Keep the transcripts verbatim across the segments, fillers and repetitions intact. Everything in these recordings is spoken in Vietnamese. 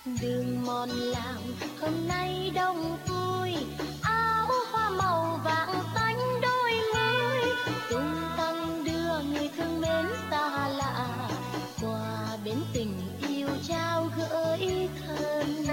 Đường mòn làng hôm nay đông vui, áo hoa màu vàng xanh đôi mươi, tung tăng đưa người thương mến xa lạ qua bến tình yêu trao gửi thân.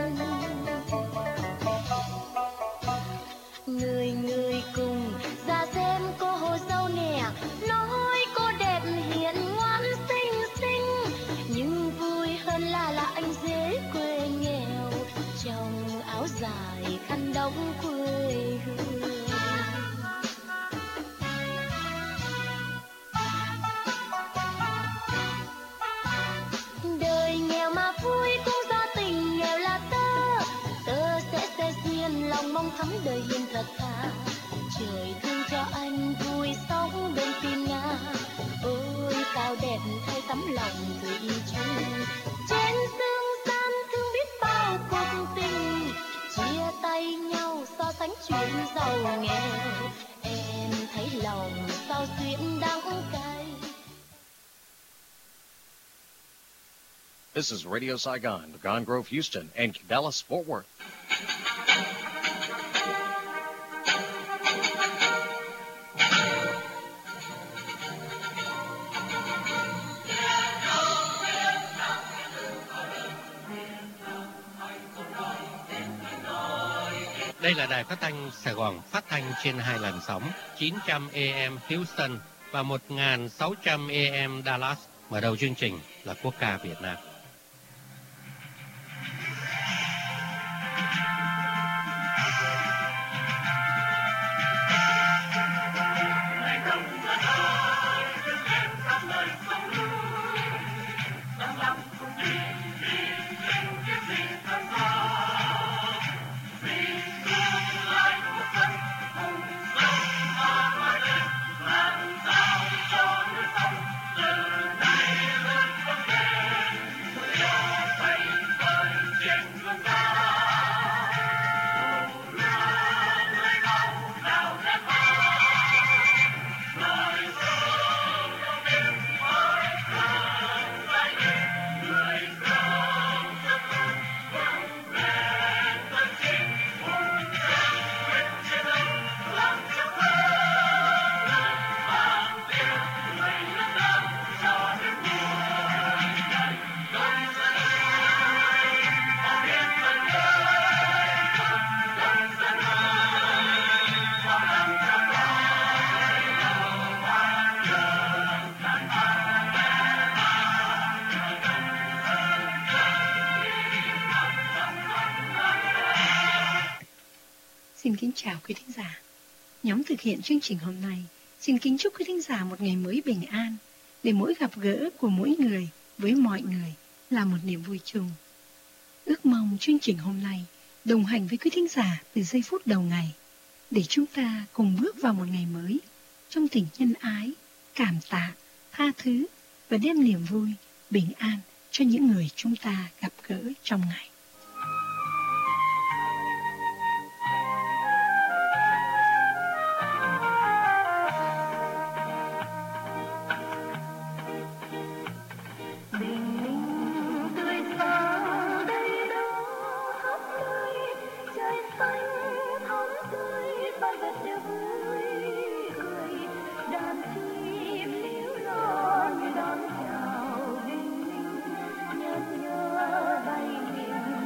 Người người cùng ra xem cô hồ dâu nè, nói cô đẹp hiền ngoan xinh xinh, nhưng vui hơn là là anh dễ quê nghèo trong áo dài khăn đóng quê hương. Đời nghèo mà vui cũng do tình nghèo là tơ, tơ sẽ sẽ duyên lòng mong thắm đời hiền thật thà. Trời thương cho anh vui sống bên pin nga, ôi sao đẹp thay tấm lòng thủy chung. Trên dương gian thương biết bao cuộc tình, chia tay nhau so sánh chuyện giàu nghèo. Em thấy lòng sao duyên đắng cay. This is Radio Saigon, Gone Grove, Houston, and Dallas, Fort Worth. Đây là đài phát thanh Sài Gòn, phát thanh trên hai làn sóng chín trăm A M Houston và một nghìn sáu trăm A M Dallas. Mở đầu chương trình là quốc ca Việt Nam. Xin kính chào quý thính giả. Nhóm thực hiện chương trình hôm nay xin kính chúc quý thính giả một ngày mới bình an, để mỗi gặp gỡ của mỗi người với mọi người là một niềm vui chung. Ước mong chương trình hôm nay đồng hành với quý thính giả từ giây phút đầu ngày, để chúng ta cùng bước vào một ngày mới trong tình nhân ái, cảm tạ, tha thứ và đem niềm vui, bình an cho những người chúng ta gặp gỡ trong ngày. Hãy subscribe cho kênh Ghiền Mì Gõ để không bỏ lỡ những video hấp dẫn.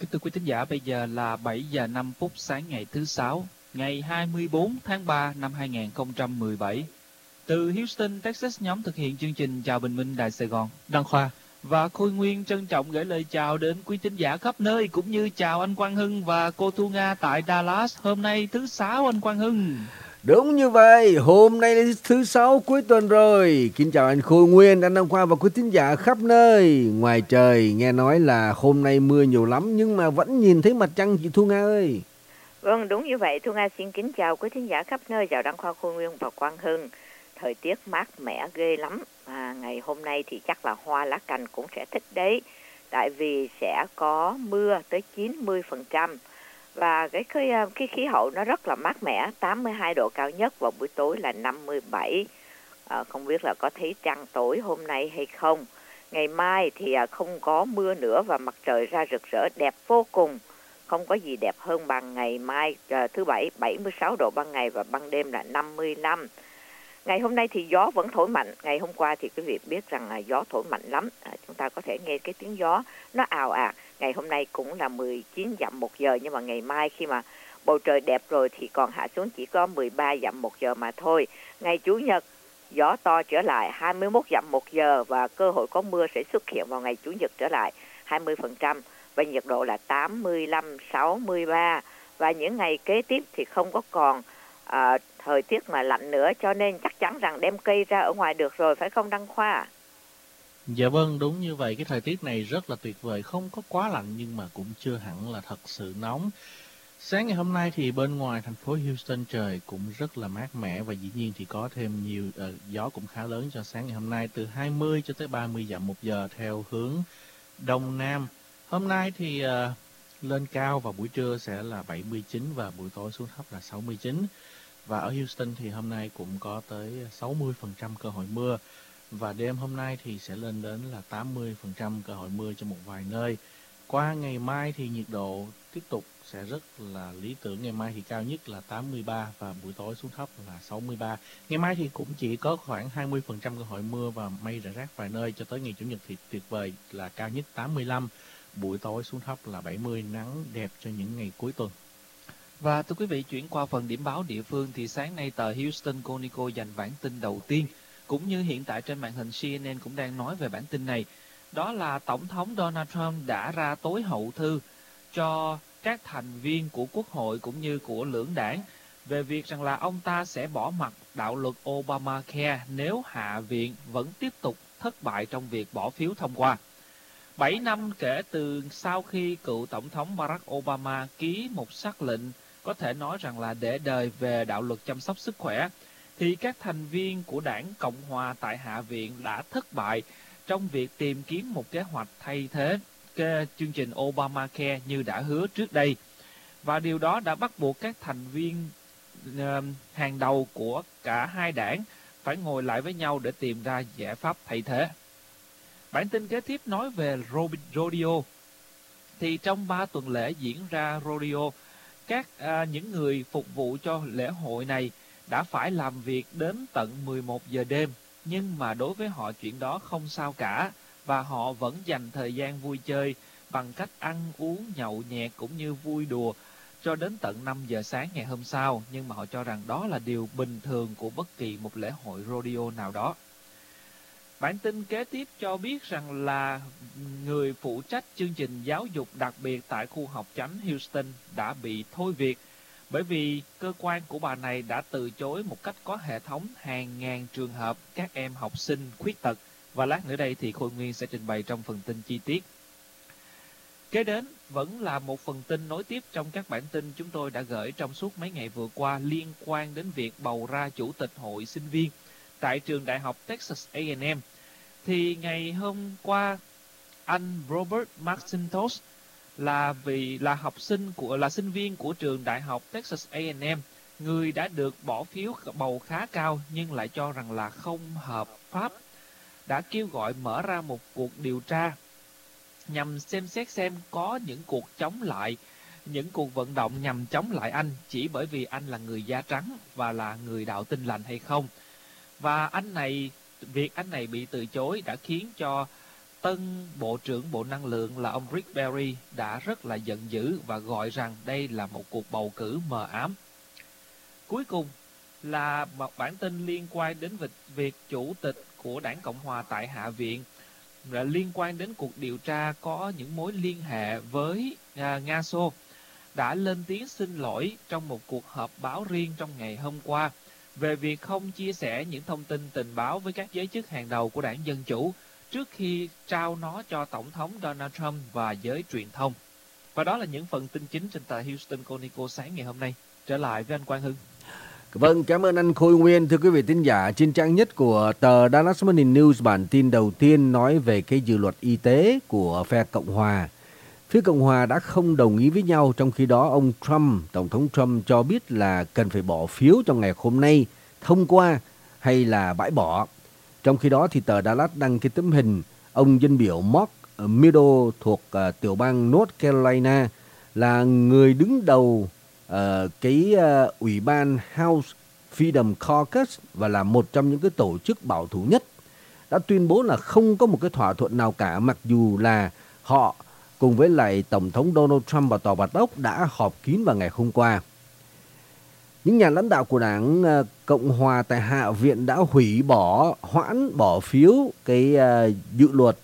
kính thưa quý thính giả, bây giờ là bảy giờ năm phút sáng ngày thứ Sáu, ngày hai mươi tư tháng ba năm hai nghìn không trăm mười bảy. Từ Houston, Texas, nhóm thực hiện chương trình Chào Bình Minh Đài Sài Gòn, Đăng Khoa và Khôi Nguyên trân trọng gửi lời chào đến quý thính giả khắp nơi, cũng như chào anh Quang Hưng và cô Thu Nga tại Dallas. Hôm nay thứ Sáu anh Quang Hưng. Đúng như vậy, hôm nay là thứ Sáu cuối tuần rồi. Kính chào anh Khôi Nguyên, anh Đăng Khoa và quý thính giả khắp nơi. Ngoài trời nghe nói là hôm nay mưa nhiều lắm, nhưng mà vẫn nhìn thấy mặt trăng chị Thu Nga ơi. Vâng, đúng như vậy. Thu Nga xin kính chào quý thính giả khắp nơi, chào Đăng Khoa, Khôi Nguyên và Quang Hưng. Thời tiết mát mẻ ghê lắm. À, ngày hôm nay thì chắc là hoa lá cành cũng sẽ thích đấy, tại vì sẽ có mưa tới chín mươi phần trăm. Và cái, cái, cái khí hậu nó rất là mát mẻ, tám mươi hai độ cao nhất, và buổi tối là năm mươi bảy. À, không biết là có thấy trăng tối hôm nay hay không. Ngày mai thì không có mưa nữa và mặt trời ra rực rỡ đẹp vô cùng. Không có gì đẹp hơn bằng ngày mai à, thứ Bảy, bảy mươi sáu độ ban ngày và ban đêm là năm mươi lăm. Ngày hôm nay thì gió vẫn thổi mạnh. Ngày hôm qua thì quý vị biết rằng là gió thổi mạnh lắm. À, chúng ta có thể nghe cái tiếng gió nó ào ạt. Ngày hôm nay cũng là mười chín dặm một giờ, nhưng mà ngày mai khi mà bầu trời đẹp rồi thì còn hạ xuống chỉ có mười ba dặm một giờ mà thôi. Ngày Chủ nhật gió to trở lại hai mươi mốt dặm một giờ, và cơ hội có mưa sẽ xuất hiện vào ngày Chủ nhật trở lại hai mươi phần trăm, và nhiệt độ là tám mươi lăm, sáu mươi ba. Và những ngày kế tiếp thì không có còn à, thời tiết mà lạnh nữa, cho nên chắc chắn rằng đem cây ra ở ngoài được rồi, phải không Đăng Khoa? Dạ vâng, đúng như vậy. Cái thời tiết này rất là tuyệt vời, không có quá lạnh nhưng mà cũng chưa hẳn là thật sự nóng. Sáng ngày hôm nay thì bên ngoài thành phố Houston trời cũng rất là mát mẻ, và dĩ nhiên thì có thêm nhiều uh, gió cũng khá lớn cho sáng ngày hôm nay, từ hai mươi cho tới ba mươi dặm một giờ theo hướng đông nam. Hôm nay thì uh, lên cao vào buổi trưa sẽ là bảy mươi chín và buổi tối xuống thấp là sáu mươi chín. Và ở Houston thì hôm nay cũng có tới sáu mươi phần trăm cơ hội mưa, và đêm hôm nay thì sẽ lên đến là tám mươi phần trăm cơ hội mưa cho một vài nơi. Qua ngày mai thì nhiệt độ tiếp tục sẽ rất là lý tưởng. Ngày mai thì cao nhất là tám mươi ba và buổi tối xuống thấp là sáu mươi ba. Ngày mai thì cũng chỉ có khoảng hai mươi phần trăm cơ hội mưa và mây rải rác vài nơi, cho tới ngày Chủ nhật thì tuyệt vời là cao nhất tám mươi lăm, buổi tối xuống thấp là bảy mươi, nắng đẹp cho những ngày cuối tuần. Và thưa quý vị, chuyển qua phần điểm báo địa phương thì sáng nay tờ Houston Chronicle dành bản tin đầu tiên, cũng như hiện tại trên màn hình C N N cũng đang nói về bản tin này. Đó là Tổng thống Donald Trump đã ra tối hậu thư cho các thành viên của Quốc hội cũng như của lưỡng đảng về việc rằng là ông ta sẽ bỏ mặc đạo luật Obamacare nếu Hạ viện vẫn tiếp tục thất bại trong việc bỏ phiếu thông qua. Bảy năm kể từ sau khi cựu Tổng thống Barack Obama ký một sắc lệnh có thể nói rằng là để đời về đạo luật chăm sóc sức khỏe, thì các thành viên của đảng Cộng Hòa tại Hạ viện đã thất bại trong việc tìm kiếm một kế hoạch thay thế cái chương trình Obamacare như đã hứa trước đây. Và điều đó đã bắt buộc các thành viên uh, hàng đầu của cả hai đảng phải ngồi lại với nhau để tìm ra giải pháp thay thế. Bản tin kế tiếp nói về rodeo. Thì trong ba tuần lễ diễn ra rodeo, các uh, những người phục vụ cho lễ hội này đã phải làm việc đến tận mười một giờ đêm, nhưng mà đối với họ chuyện đó không sao cả, và họ vẫn dành thời gian vui chơi bằng cách ăn uống nhậu nhẹt cũng như vui đùa cho đến tận năm giờ sáng ngày hôm sau, nhưng mà họ cho rằng đó là điều bình thường của bất kỳ một lễ hội rodeo nào đó. Bản tin kế tiếp cho biết rằng là người phụ trách chương trình giáo dục đặc biệt tại khu học chánh Houston đã bị thôi việc, bởi vì cơ quan của bà này đã từ chối một cách có hệ thống hàng ngàn trường hợp các em học sinh khuyết tật. Và lát nữa đây thì Khôi Nguyên sẽ trình bày trong phần tin chi tiết. Kế đến vẫn là một phần tin nối tiếp trong các bản tin chúng tôi đã gửi trong suốt mấy ngày vừa qua liên quan đến việc bầu ra chủ tịch hội sinh viên tại trường đại học Texas A and M. Thì ngày hôm qua, anh Robert McIntosh là vì là học sinh của là sinh viên của trường đại học Texas A and M, người đã được bỏ phiếu bầu khá cao nhưng lại cho rằng là không hợp pháp, đã kêu gọi mở ra một cuộc điều tra nhằm xem xét xem có những cuộc chống lại, những cuộc vận động nhằm chống lại anh chỉ bởi vì anh là người da trắng và là người đạo Tin lành hay không. Và anh này, việc anh này bị từ chối đã khiến cho tân Bộ trưởng Bộ Năng lượng là ông Rick Perry đã rất là giận dữ và gọi rằng đây là một cuộc bầu cử mờ ám. Cuối cùng là một bản tin liên quan đến việc, việc chủ tịch của Đảng Cộng Hòa tại Hạ viện là liên quan đến cuộc điều tra có những mối liên hệ với à, Nga Xô đã lên tiếng xin lỗi trong một cuộc họp báo riêng trong ngày hôm qua về việc không chia sẻ những thông tin tình báo với các giới chức hàng đầu của Đảng Dân Chủ trước khi trao nó cho Tổng thống Donald Trump và giới truyền thông. Và đó là những phần tin chính trên tờ Houston Chronicle sáng ngày hôm nay. Trở lại với anh Quang Hưng. Vâng, cảm ơn anh Khôi Nguyên. Thưa quý vị thính giả, trên trang nhất của tờ Dallas Morning News, bản tin đầu tiên nói về cái dự luật y tế của phe Cộng Hòa. Phía Cộng Hòa đã không đồng ý với nhau, trong khi đó ông Trump, Tổng thống Trump cho biết là cần phải bỏ phiếu trong ngày hôm nay, thông qua hay là bãi bỏ. Trong khi đó thì tờ Dallas đăng cái tấm hình ông dân biểu Mark Meadows thuộc uh, tiểu bang North Carolina là người đứng đầu uh, cái uh, ủy ban House Freedom Caucus và là một trong những cái tổ chức bảo thủ nhất, đã tuyên bố là không có một cái thỏa thuận nào cả, mặc dù là họ cùng với lại Tổng thống Donald Trump và Tòa Bạch Ốc đã họp kín vào ngày hôm qua. Những nhà lãnh đạo của Đảng uh, Cộng Hòa tại Hạ viện đã hủy bỏ, hoãn bỏ phiếu cái uh, dự luật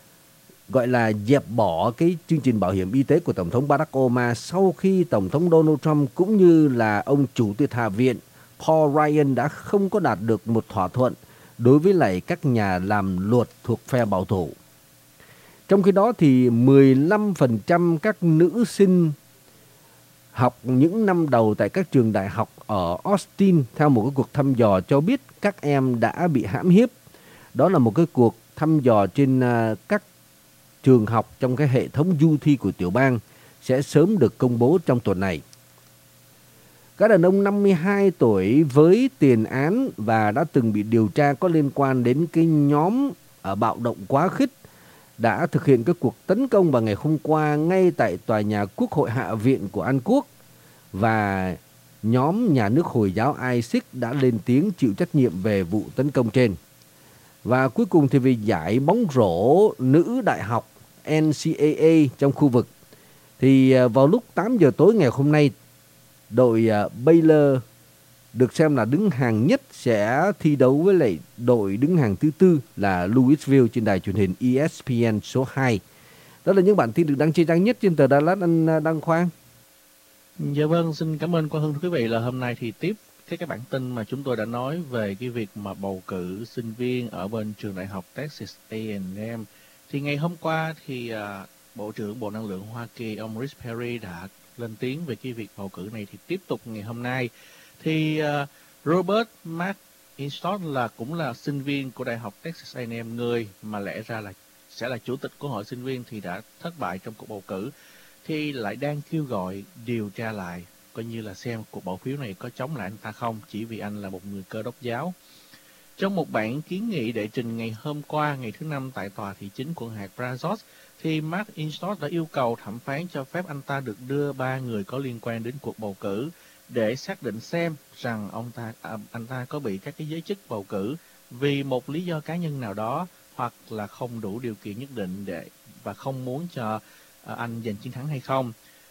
gọi là dẹp bỏ cái chương trình bảo hiểm y tế của Tổng thống Barack Obama sau khi Tổng thống Donald Trump cũng như là ông Chủ tịch Hạ viện Paul Ryan đã không có đạt được một thỏa thuận đối với lại các nhà làm luật thuộc phe bảo thủ. Trong khi đó thì mười lăm phần trăm các nữ sinh học những năm đầu tại các trường đại học ở Austin theo một cái cuộc thăm dò cho biết các em đã bị hãm hiếp. Đó là một cái cuộc thăm dò trên uh, các trường học trong cái hệ thống du thi của tiểu bang sẽ sớm được công bố trong tuần này. Các đàn ông năm mươi hai tuổi với tiền án và đã từng bị điều tra có liên quan đến cái nhóm ở bạo động quá khích đã thực hiện cái cuộc tấn công vào ngày hôm qua ngay tại tòa nhà Quốc hội Hạ viện của Anh Quốc, và nhóm nhà nước Hồi giáo ISIS đã lên tiếng chịu trách nhiệm về vụ tấn công trên. Và cuối cùng thì về giải bóng rổ nữ đại học N C A A trong khu vực thì vào lúc tám giờ tối ngày hôm nay, đội Baylor được xem là đứng hàng nhất sẽ thi đấu với lại đội đứng hàng thứ tư là Louisville trên đài truyền hình E S P N số hai. Đó là những bản tin được đăng trên trang nhất trên tờ Dallas, anh Đăng Khoan. Dạ vâng, xin cảm ơn Quang Hưng. Thưa quý vị, là hôm nay thì tiếp cái cái bản tin mà chúng tôi đã nói về cái việc mà bầu cử sinh viên ở bên trường đại học Texas A and M. Thì ngày hôm qua thì uh, Bộ trưởng Bộ Năng lượng Hoa Kỳ ông Rick Perry đã lên tiếng về cái việc bầu cử này. Thì tiếp tục ngày hôm nay thì uh, Robert McIntosh là cũng là sinh viên của đại học Texas A and M, người mà lẽ ra là sẽ là chủ tịch của hội sinh viên thì đã thất bại trong cuộc bầu cử, thì lại đang kêu gọi điều tra lại, coi như là xem cuộc bỏ phiếu này có chống lại anh ta không, chỉ vì anh là một người Cơ đốc giáo. Trong một bản kiến nghị đệ trình ngày hôm qua, ngày thứ Năm tại tòa thị chính quận hạt Brazos, thì McIntosh đã yêu cầu thẩm phán cho phép anh ta được đưa ba người có liên quan đến cuộc bầu cử để xác định xem rằng ông ta à, anh ta có bị các cái giới chức bầu cử vì một lý do cá nhân nào đó, hoặc là không đủ điều kiện nhất định để và không muốn cho à, anh giành chiến thắng hay không.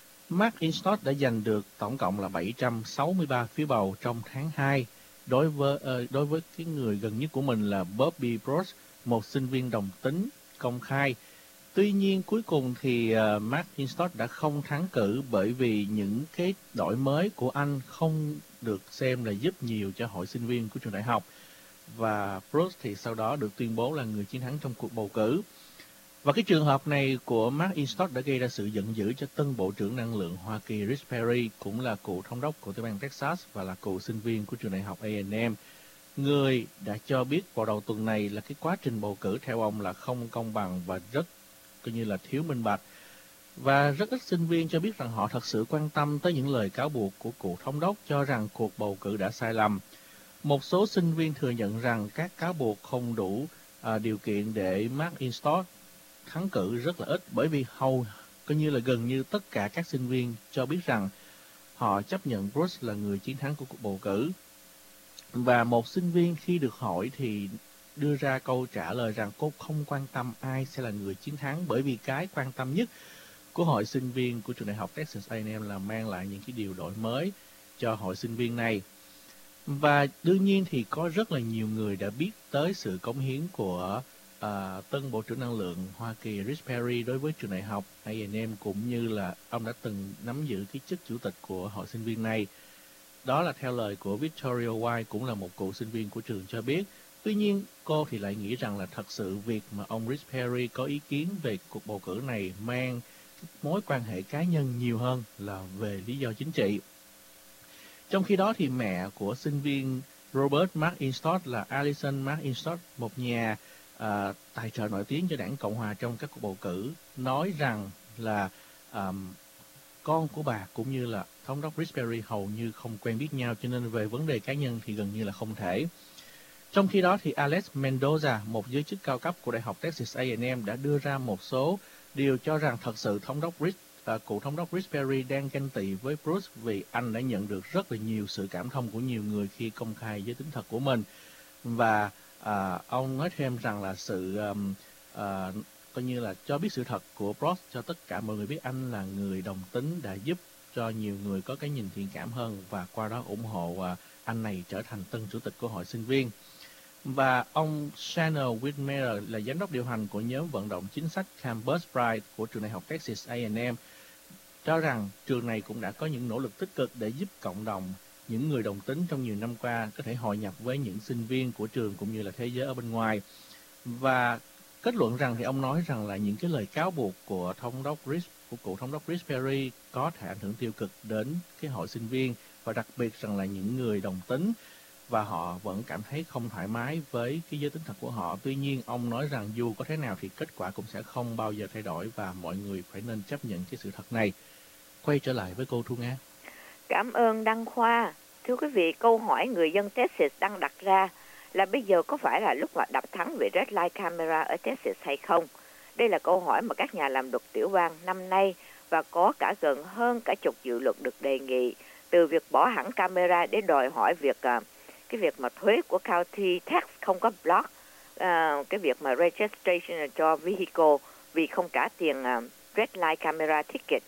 McIntosh đã giành được tổng cộng là bảy trăm sáu mươi ba phiếu bầu trong tháng hai đối với uh, đối với cái người gần nhất của mình là Bobby Brooks, một sinh viên đồng tính công khai. Tuy nhiên cuối cùng thì uh, McIntosh đã không thắng cử bởi vì những cái đổi mới của anh không được xem là giúp nhiều cho hội sinh viên của trường đại học, và Brooks thì sau đó được tuyên bố là người chiến thắng trong cuộc bầu cử. Và cái trường hợp này của McIntosh đã gây ra sự giận dữ cho tân Bộ trưởng Năng lượng Hoa Kỳ Rick Perry, cũng là cựu thống đốc của tiểu bang Texas và là cựu sinh viên của trường đại học A and M. Người đã cho biết vào đầu tuần này là cái quá trình bầu cử theo ông là không công bằng và rất coi như là thiếu minh bạch. Và rất ít sinh viên cho biết rằng họ thật sự quan tâm tới những lời cáo buộc của cựu thống đốc cho rằng cuộc bầu cử đã sai lầm. Một số sinh viên thừa nhận rằng các cáo buộc không đủ à, điều kiện để McIntosh thắng cử rất là ít, bởi vì hầu coi như là gần như tất cả các sinh viên cho biết rằng họ chấp nhận Brooks là người chiến thắng của cuộc bầu cử. Và một sinh viên khi được hỏi thì đưa ra câu trả lời rằng cô không quan tâm ai sẽ là người chiến thắng, bởi vì cái quan tâm nhất của hội sinh viên của trường đại học Texas A and M là mang lại những cái điều đổi mới cho hội sinh viên này. Và đương nhiên thì có rất là nhiều người đã biết tới sự cống hiến của uh, tân Bộ trưởng Năng lượng Hoa Kỳ Rich Perry đối với trường đại học A and M, cũng như là ông đã từng nắm giữ cái chức chủ tịch của hội sinh viên này. Đó là theo lời của Victoria White, cũng là một cựu sinh viên của trường cho biết. Tuy nhiên, cô thì lại nghĩ rằng là thật sự việc mà ông Rich Perry có ý kiến về cuộc bầu cử này mang mối quan hệ cá nhân nhiều hơn là về lý do chính trị. Trong khi đó thì mẹ của sinh viên Robert McIntosh là Alison McIntosh, một nhà uh, tài trợ nổi tiếng cho đảng Cộng hòa trong các cuộc bầu cử, nói rằng là um, con của bà cũng như là thống đốc Rich Perry hầu như không quen biết nhau, cho nên về vấn đề cá nhân thì gần như là không thể. Trong khi đó thì Alex Mendoza, một giới chức cao cấp của Đại học Texas A and M, đã đưa ra một số điều cho rằng thật sự thống đốc Rich, à, cựu thống đốc Rich Perry đang ganh tị với Bruce vì anh đã nhận được rất là nhiều sự cảm thông của nhiều người khi công khai giới tính thật của mình. Và à, ông nói thêm rằng là sự um, à, coi như là cho biết sự thật của Bruce cho tất cả mọi người biết anh là người đồng tính đã giúp cho nhiều người có cái nhìn thiện cảm hơn, và qua đó ủng hộ à, anh này trở thành tân chủ tịch của hội sinh viên. Và ông Shannon Whitmer là giám đốc điều hành của nhóm vận động chính sách Campus Pride của trường đại học Texas A and M cho rằng trường này cũng đã có những nỗ lực tích cực để giúp cộng đồng những người đồng tính trong nhiều năm qua có thể hội nhập với những sinh viên của trường cũng như là thế giới ở bên ngoài. Và kết luận rằng thì ông nói rằng là những cái lời cáo buộc của thống đốc Rich, của cựu thống đốc Rich Perry có thể ảnh hưởng tiêu cực đến cái hội sinh viên, và đặc biệt rằng là những người đồng tính, và họ vẫn cảm thấy không thoải mái với cái giới tính thật của họ. Tuy nhiên, ông nói rằng dù có thế nào thì kết quả cũng sẽ không bao giờ thay đổi, và mọi người phải nên chấp nhận cái sự thật này. Quay trở lại với cô Thu Nga. Cảm ơn Đăng Khoa. Thưa quý vị, câu hỏi người dân Texas đang đặt ra là bây giờ có phải là lúc mà đập thắng về Red Light Camera ở Texas hay không? Đây là câu hỏi mà các nhà làm luật tiểu bang năm nay, và có cả gần hơn cả chục dự luật được đề nghị, từ việc bỏ hẳn camera để đòi hỏi việc uh, cái việc mà thuế của county tax không có block, uh, cái việc mà registration cho vehicle vì không trả tiền uh, red light camera ticket.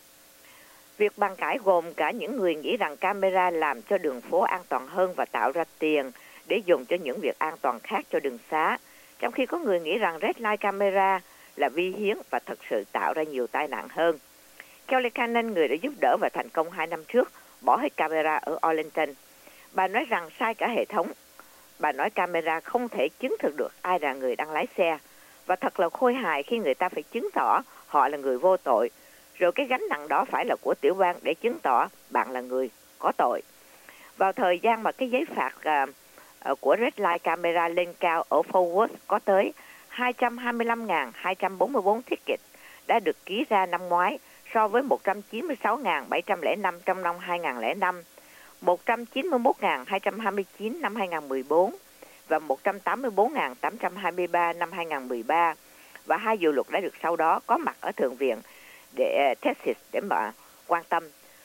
Việc bàn cãi gồm cả những người nghĩ rằng camera làm cho đường phố an toàn hơn và tạo ra tiền để dùng cho những việc an toàn khác cho đường xá, trong khi có người nghĩ rằng red light camera là vi hiến và thật sự tạo ra nhiều tai nạn hơn. Kelly Cannon, người đã giúp đỡ và thành công hai năm trước bỏ hết camera ở Arlington, bà nói rằng sai cả hệ thống. Bà nói camera không thể chứng thực được ai là người đang lái xe, và thật là khôi hài khi người ta phải chứng tỏ họ là người vô tội, rồi cái gánh nặng đó phải là của tiểu bang để chứng tỏ bạn là người có tội. Vào thời gian mà cái giấy phạt uh, uh, của red light camera lên cao ở Fort Worth có tới hai trăm hai mươi lăm nghìn hai trăm bốn mươi tư ticket đã được ký ra năm ngoái, so với một trăm chín mươi sáu nghìn bảy trăm lẻ năm trong năm hai nghìn không trăm lẻ năm, một trăm chín mươi mốt nghìn hai trăm hai mươi chín năm hai nghìn không trăm mười bốn và một trăm tám mươi tư nghìn tám trăm hai mươi ba năm hai nghìn không trăm mười ba. Và hai dự luật đã được sau đó có mặt ở Thượng viện để uh, Texas để mà quan tâm.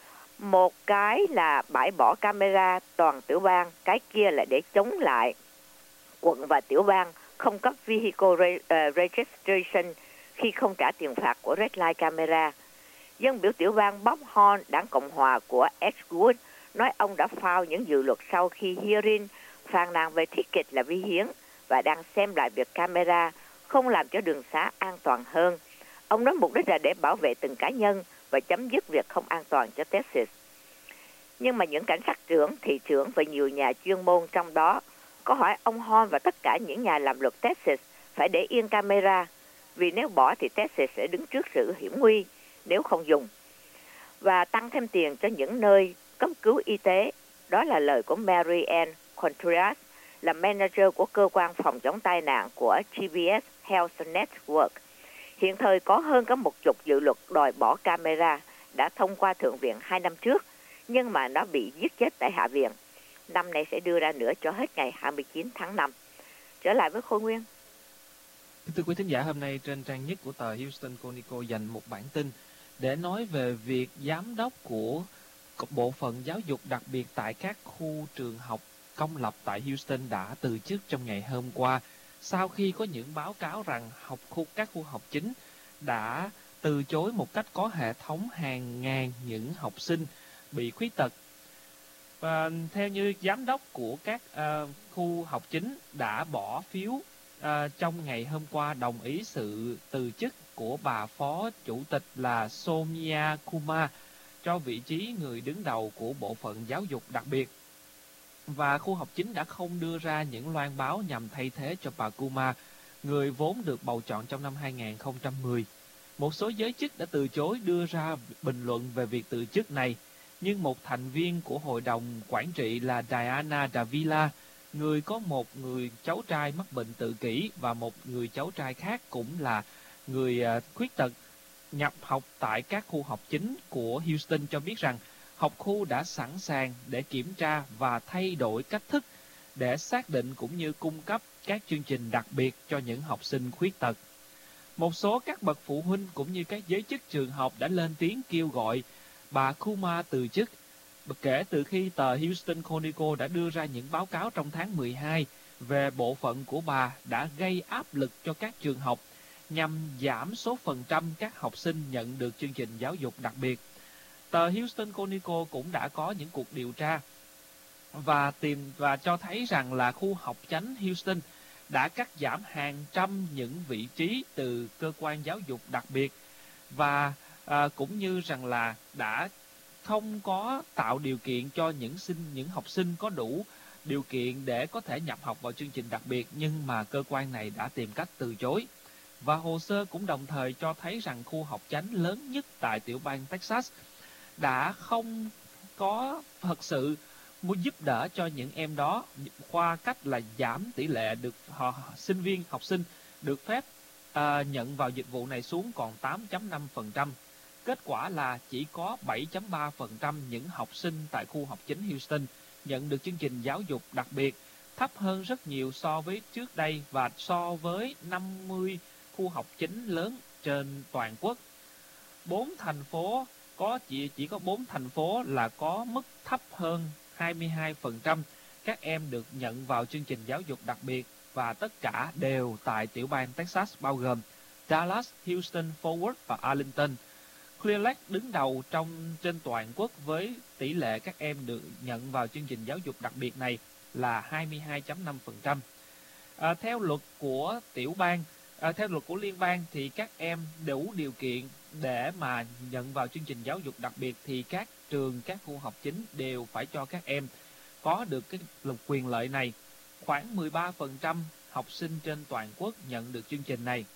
Một cái là bãi bỏ camera toàn tiểu bang, cái kia là để chống lại quận và tiểu bang không cấp vehicle re, uh, registration khi không trả tiền phạt của red light camera. Dân biểu tiểu bang Bob Horn, đảng Cộng hòa của Edgewood, nói ông đã file những dự luật sau khi hearing phàn nàn về ticket là vi hiến và đang xem lại việc camera không làm cho đường xá an toàn hơn. Ông nói mục đích là để bảo vệ từng cá nhân và chấm dứt việc không an toàn cho Texas. Nhưng mà những cảnh sát trưởng, thị trưởng và nhiều nhà chuyên môn trong đó có hỏi ông Horn và tất cả những nhà làm luật Texas phải để yên camera, vì nếu bỏ thì Texas sẽ đứng trước sự hiểm nguy nếu không dùng, và tăng thêm tiền cho những nơi cấp cứu y tế. Đó là lời của Mary Ann Contreras, là manager của cơ quan phòng chống tai nạn của G B S Health Network. Hiện thời có hơn có một chục dự luật đòi bỏ camera đã thông qua Thượng viện hai năm trước, nhưng mà nó bị giết chết tại Hạ viện. Năm nay sẽ đưa ra nữa cho hết ngày hai mươi chín tháng năm. Trở lại với Khôi Nguyên. Thưa quý thính giả, hôm nay trên trang nhất của tờ Houston Chronicle dành một bản tin để nói về việc giám đốc của bộ phận giáo dục đặc biệt tại các khu trường học công lập tại Houston đã từ chức trong ngày hôm qua sau khi có những báo cáo rằng học khu các khu học chính đã từ chối một cách có hệ thống hàng ngàn những học sinh bị khuyết tật. Và theo như giám đốc của các uh, khu học chính đã bỏ phiếu uh, trong ngày hôm qua đồng ý sự từ chức của bà phó chủ tịch là Somia Kumar cho vị trí người đứng đầu của bộ phận giáo dục đặc biệt. Và khu học chính đã không đưa ra những loan báo nhằm thay thế cho bà Kumar, người vốn được bầu chọn trong năm hai nghìn không trăm mười. Một số giới chức đã từ chối đưa ra bình luận về việc từ chức này, nhưng một thành viên của hội đồng quản trị là Diana Davila, người có một người cháu trai mắc bệnh tự kỷ và một người cháu trai khác cũng là người khuyết tật, nhập học tại các khu học chính của Houston cho biết rằng học khu đã sẵn sàng để kiểm tra và thay đổi cách thức để xác định cũng như cung cấp các chương trình đặc biệt cho những học sinh khuyết tật. Một số các bậc phụ huynh cũng như các giới chức trường học đã lên tiếng kêu gọi bà Kumar từ chức, kể từ khi tờ Houston Chronicle đã đưa ra những báo cáo trong tháng mười hai về bộ phận của bà đã gây áp lực cho các trường học nhằm giảm số phần trăm các học sinh nhận được chương trình giáo dục đặc biệt. Tờ Houston Chronicle cũng đã có những cuộc điều tra và tìm và cho thấy rằng là khu học chánh Houston đã cắt giảm hàng trăm những vị trí từ cơ quan giáo dục đặc biệt và à, cũng như rằng là đã không có tạo điều kiện cho những sinh những học sinh có đủ điều kiện để có thể nhập học vào chương trình đặc biệt, nhưng mà cơ quan này đã tìm cách từ chối. Và hồ sơ cũng đồng thời cho thấy rằng khu học chánh lớn nhất tại tiểu bang Texas đã không có thật sự muốn giúp đỡ cho những em đó qua cách là giảm tỷ lệ được họ, sinh viên, học sinh được phép à, nhận vào dịch vụ này xuống còn tám phẩy năm phần trăm. Kết quả là chỉ có bảy phẩy ba phần trăm những học sinh tại khu học chính Houston nhận được chương trình giáo dục đặc biệt, thấp hơn rất nhiều so với trước đây và so với năm mươi khu học chính lớn trên toàn quốc. Bốn thành phố có chỉ chỉ có bốn thành phố là có mức thấp hơn hai mươi hai phần trăm các em được nhận vào chương trình giáo dục đặc biệt, và tất cả đều tại tiểu bang Texas bao gồm Dallas, Houston, Fort Worth và Arlington. Clear Lake đứng đầu trong trên toàn quốc với tỷ lệ các em được nhận vào chương trình giáo dục đặc biệt này là hai mươi hai phẩy năm phần trăm. À, theo luật của tiểu bang, à, theo luật của liên bang thì các em đủ điều kiện để mà nhận vào chương trình giáo dục đặc biệt thì các trường, các khu học chính đều phải cho các em có được cái quyền lợi này. Khoảng mười ba phần trăm học sinh trên toàn quốc nhận được chương trình này.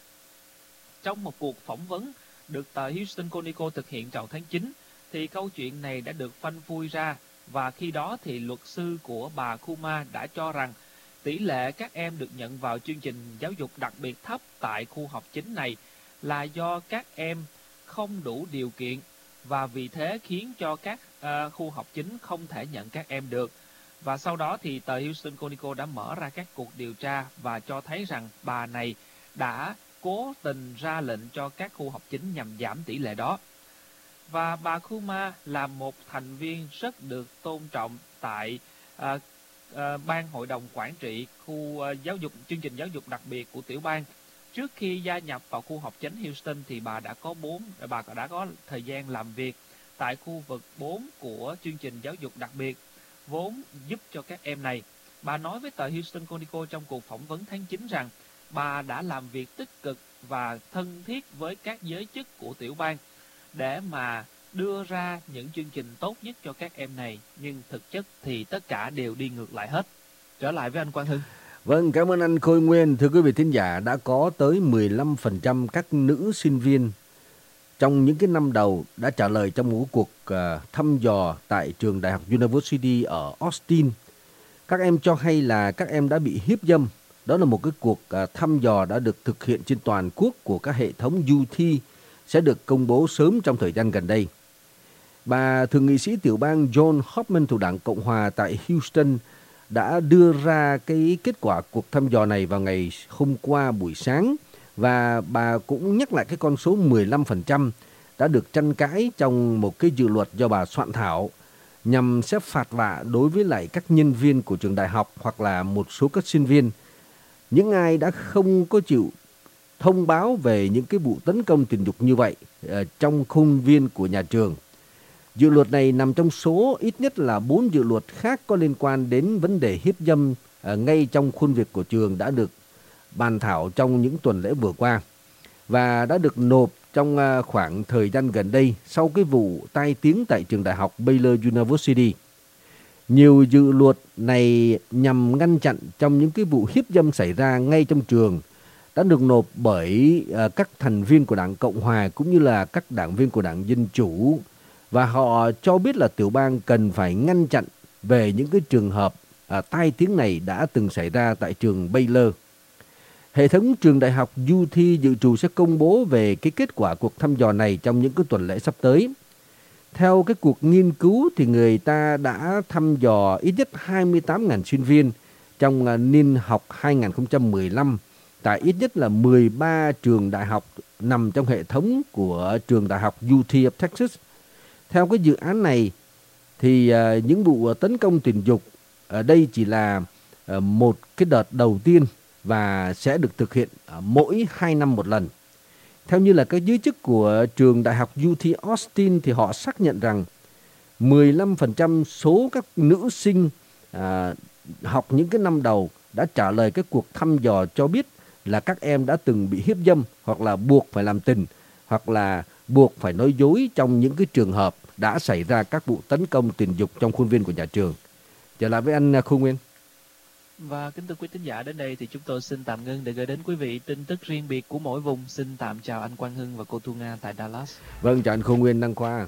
Trong một cuộc phỏng vấn được tờ Houston Chronicle thực hiện vào tháng chín, thì câu chuyện này đã được phanh phui ra, và khi đó thì luật sư của bà Kumar đã cho rằng tỷ lệ các em được nhận vào chương trình giáo dục đặc biệt thấp tại khu học chính này là do các em không đủ điều kiện, và vì thế khiến cho các uh, khu học chính không thể nhận các em được. Và sau đó thì tờ Houston Chronicle đã mở ra các cuộc điều tra và cho thấy rằng bà này đã cố tình ra lệnh cho các khu học chính nhằm giảm tỷ lệ đó. Và bà Kumar là một thành viên rất được tôn trọng tại uh, uh, ban hội đồng quản trị khu uh, giáo dục chương trình giáo dục đặc biệt của tiểu bang. Trước khi gia nhập vào khu học chánh Houston thì bà đã có bốn bà đã có thời gian làm việc tại khu vực bốn của chương trình giáo dục đặc biệt, vốn giúp cho các em này. Bà nói với tờ Houston Chronicle trong cuộc phỏng vấn tháng chín rằng bà đã làm việc tích cực và thân thiết với các giới chức của tiểu bang để mà đưa ra những chương trình tốt nhất cho các em này, nhưng thực chất thì tất cả đều đi ngược lại hết. Trở lại với anh Quang Hưng. Vâng, cảm ơn anh Khôi Nguyên. Thưa quý vị thính giả, đã có tới mười lăm phần trăm các nữ sinh viên trong những cái năm đầu đã trả lời trong một cuộc uh, thăm dò tại trường đại học University ở Austin. Các em cho hay là các em đã bị hiếp dâm. Đó là một cái cuộc uh, thăm dò đã được thực hiện trên toàn quốc của các hệ thống U T, sẽ được công bố sớm trong thời gian gần đây. Bà thượng nghị sĩ tiểu bang John Hoffman thuộc Đảng Cộng Hòa tại Houston đã đưa ra cái kết quả cuộc thăm dò này vào ngày hôm qua buổi sáng, và bà cũng nhắc lại cái con số mười lăm phần trăm đã được tranh cãi trong một cái dự luật do bà soạn thảo nhằm sẽ phạt vạ đối với lại các nhân viên của trường đại học hoặc là một số các sinh viên Những ai đã không có chịu thông báo về những cái vụ tấn công tình dục như vậy uh, trong khuôn viên của nhà trường. Dự luật này nằm trong số ít nhất là bốn dự luật khác có liên quan đến vấn đề hiếp dâm uh, ngay trong khuôn viên của trường đã được bàn thảo trong những tuần lễ vừa qua và đã được nộp trong uh, khoảng thời gian gần đây sau cái vụ tai tiếng tại trường đại học Baylor University. Nhiều dự luật này nhằm ngăn chặn trong những cái vụ hiếp dâm xảy ra ngay trong trường đã được nộp bởi uh, các thành viên của Đảng Cộng Hòa cũng như là các đảng viên của Đảng Dân Chủ, và họ cho biết là tiểu bang cần phải ngăn chặn về những cái trường hợp uh, tai tiếng này đã từng xảy ra tại trường Baylor. Hệ thống trường đại học u tê dự trù sẽ công bố về cái kết quả cuộc thăm dò này trong những cái tuần lễ sắp tới. Theo cái cuộc nghiên cứu thì người ta đã thăm dò ít nhất hai mươi tám nghìn sinh viên trong uh, niên học hai không một năm tại ít nhất là mười ba trường đại học nằm trong hệ thống của trường đại học u tê of Texas. Theo cái dự án này thì uh, những vụ tấn công tình dục ở đây chỉ là uh, một cái đợt đầu tiên và sẽ được thực hiện uh, mỗi hai năm một lần. Theo như là các giới chức của trường đại học u tê Austin thì họ xác nhận rằng mười lăm phần trăm số các nữ sinh uh, học những cái năm đầu đã trả lời cái cuộc thăm dò cho biết là các em đã từng bị hiếp dâm hoặc là buộc phải làm tình hoặc là buộc phải nói dối trong những cái trường hợp đã xảy ra các vụ tấn công tình dục trong khuôn viên của nhà trường. Trở lại với anh Khu Nguyên. Và kính thưa quý thính giả, đến đây thì chúng tôi xin tạm ngưng để gửi đến quý vị tin tức riêng biệt của mỗi vùng. Xin tạm chào anh Quang Hưng và cô Thu Nga tại Dallas. Vâng, chào anh Khu Nguyên, Đăng Khoa.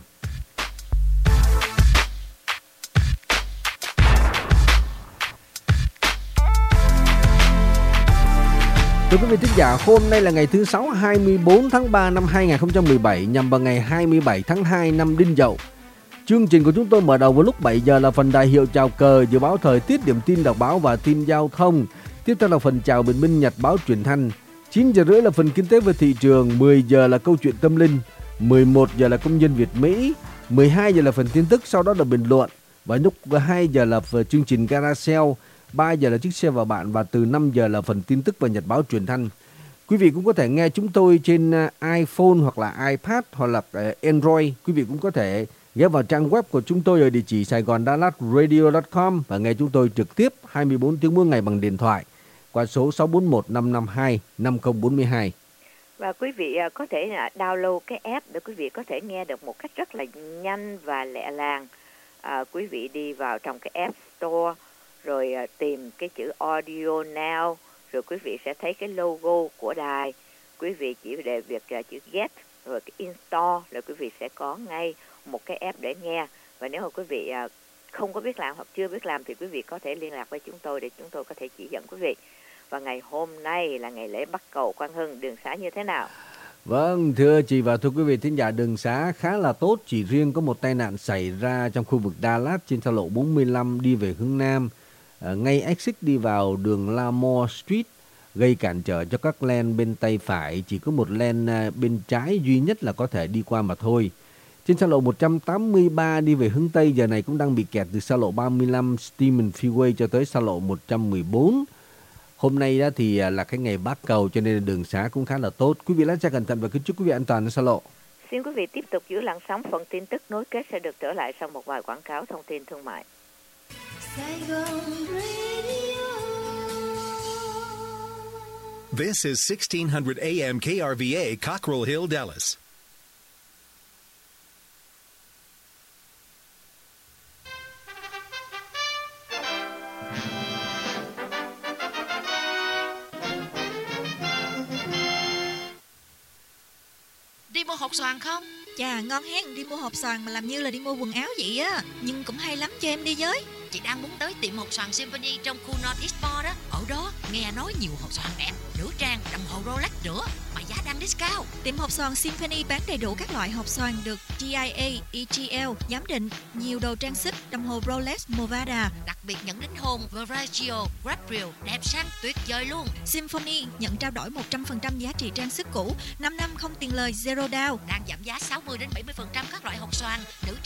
Thưa quý vị thính giả, hôm nay là ngày thứ Sáu, hai mươi tư tháng ba năm hai không một bảy, nhằm vào ngày hai mươi bảy tháng hai năm Đinh Dậu. Chương trình của chúng tôi mở đầu vào lúc bảy giờ là phần đài hiệu chào cờ, dự báo thời tiết, điểm tin đọc báo và tin giao thông. Tiếp theo là phần chào bình minh nhật báo truyền thanh. chín giờ rưỡi là phần kinh tế và thị trường, mười giờ là câu chuyện tâm linh, mười một giờ là công nhân Việt Mỹ, mười hai giờ là phần tin tức, sau đó là bình luận, và lúc hai giờ là chương trình Carousel, ba giờ là chiếc xe và bạn, và từ năm giờ là phần tin tức và nhật báo truyền thanh. Quý vị cũng có thể nghe chúng tôi trên iPhone hoặc là iPad hoặc là Android. Quý vị cũng có thể ghé vào trang web của chúng tôi ở địa chỉ sài gòn dallas radio chấm com và nghe chúng tôi trực tiếp hai mươi bốn tiếng mỗi ngày bằng điện thoại qua số sáu bốn một năm năm hai năm không bốn hai. Và quý vị có thể download cái app để quý vị có thể nghe được một cách rất là nhanh và lẹ làng. À, quý vị đi vào trong cái App Store rồi tìm cái chữ Audio Now, rồi quý vị sẽ thấy cái logo của đài. Quý vị chỉ để việc chữ Get rồi cái Install, rồi quý vị sẽ có ngay một cái app để nghe. Và nếu mà quý vị không có biết làm hoặc chưa biết làm thì quý vị có thể liên lạc với chúng tôi để chúng tôi có thể chỉ dẫn quý vị. Và ngày hôm nay là ngày lễ Bắc Cầu, Quang Hưng, đường xá như thế nào? Vâng, thưa chị và thưa quý vị thính giả, đường xá khá là tốt. Chỉ riêng có một tai nạn xảy ra trong khu vực Dallas trên xa lộ bốn mươi lăm đi về hướng Nam, à, ngay exit đi vào đường Lamore Street, gây cản trở cho các lane bên tay phải. Chỉ có một lane bên trái duy nhất là có thể đi qua mà thôi. Trên xa lộ một trăm tám mươi ba đi về hướng Tây giờ này cũng đang bị kẹt từ xa lộ ba mươi lăm Stevens Freeway cho tới xa lộ một trăm mười bốn. Hôm nay đó thì là cái ngày Bắc Cầu cho nên đường xá cũng khá là tốt. Quý vị lái xe cẩn thận và kính chúc quý vị an toàn trên xa lộ. Xin quý vị tiếp tục giữ lặng sóng, phần tin tức nối kết sẽ được trở lại sau một vài quảng cáo thông tin thương mại. This is sixteen hundred A M K R V A, Cockrell Hill, Dallas. Đi mua hột xoàn không? Chà, ngon hen, đi mua hộp xoàn mà làm như là đi mua quần áo vậy á. Nhưng cũng hay lắm, cho em đi với. Chị đang muốn tới tiệm hột xoàn Symphony trong khu North East Mall đó. Ở đó, nghe nói nhiều hột xoàn đẹp, nữ trang, đồng hồ Rolex nữa, mà giá đang discount. Tiệm hột xoàn Symphony bán đầy đủ các loại hộp xoàn được G I A, E G L giám định, nhiều đồ trang sức, đồng hồ Rolex, Movada. Đặc biệt nhận đính hôn, Veragio, Gabriel, đẹp sang tuyệt vời luôn. Symphony nhận trao đổi một trăm phần trăm giá trị trang sức cũ, năm năm không tiền lời, zero down. Đang giảm giá sáu mươi đến bảy mươi phần trăm các loại hộp xoàn, nữ trang, đồng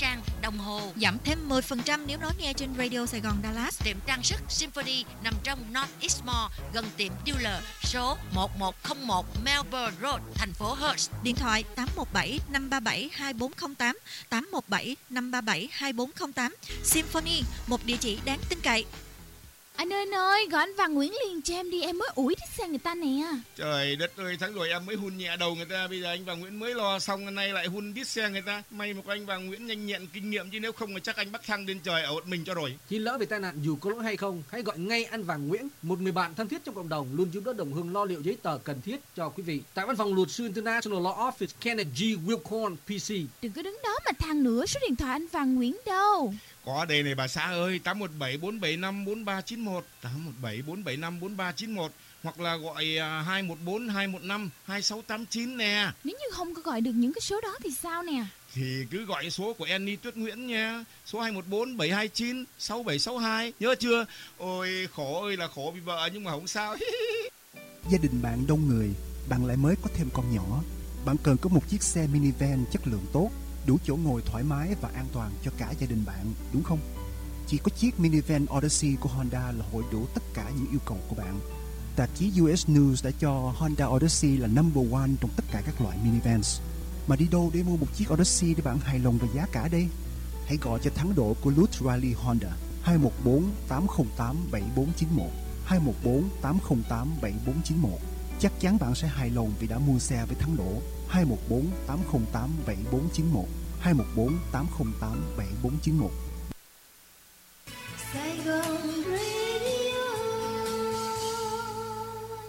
đồng hồ. Giảm thêm mười phần trăm nếu nói nghe trên Radio Sài Gòn Dallas. Tiệm trang sức Symphony nằm trong North East Mall, gần tiệm dealer số một một không một Melbourne Road, thành phố Hertz. Điện thoại tám một bảy năm ba bảy hai bốn không tám, tám một bảy năm ba bảy hai bốn không tám. Symphony, một địa chỉ đáng tin cậy. Anh ơi anh ơi, gọi anh Văn Nguyễn liền cho em đi, em mới ủi thích xe người ta nè. Trời đất ơi, tháng rồi em mới hun nhẹ đầu người ta, bây giờ anh Văn Nguyễn mới lo xong, hôm nay lại hun đít xe người ta. May một anh Văn Nguyễn nhanh nhẹn kinh nghiệm, chứ nếu không thì chắc anh bắc thăng lên trời ở một mình cho rồi. Khi lỡ về tai nạn dù có lỗi hay không, hãy gọi ngay anh Văn Nguyễn, một người bạn thân thiết trong cộng đồng, luôn giúp đỡ đồng hương lo liệu giấy tờ cần thiết cho quý vị. Tại văn phòng luật sư International Law Office Kenneth G. Wilcorn P C. Đừng có đứng đó mà than nữa, số điện thoại anh Văn Nguyễn đâu? Có đây này bà xã ơi, tám một bảy bốn bảy năm bốn ba chín một, tám một bảy bốn bảy năm bốn ba chín một, hoặc là gọi hai một bốn hai một năm hai sáu tám chín nè. Nếu như không có gọi được những cái số đó thì sao nè? Thì cứ gọi số của Annie Tuyết Nguyễn nha, số hai một bốn bảy hai chín sáu bảy sáu hai, nhớ chưa? Ôi khổ ơi là khổ vì vợ nhưng mà không sao. Gia đình bạn đông người, bạn lại mới có thêm con nhỏ. Bạn cần có một chiếc xe minivan chất lượng tốt, đủ chỗ ngồi thoải mái và an toàn cho cả gia đình bạn, đúng không? Chỉ có chiếc minivan Odyssey của Honda là hội đủ tất cả những yêu cầu của bạn. Tạp chí u ét News đã cho Honda Odyssey là number one trong tất cả các loại minivans. Mà đi đâu để mua một chiếc Odyssey để bạn hài lòng về giá cả đây? Hãy gọi cho thắng độ của Lutz Riley Honda hai một bốn tám không tám bảy bốn chín một, hai một bốn tám không tám bảy bốn chín một. Chắc chắn bạn sẽ hài lòng vì đã mua xe với thắng độ. Hai một bốn tám không tám bảy bốn chín một, hai một bốn tám không tám bảy bốn chín một.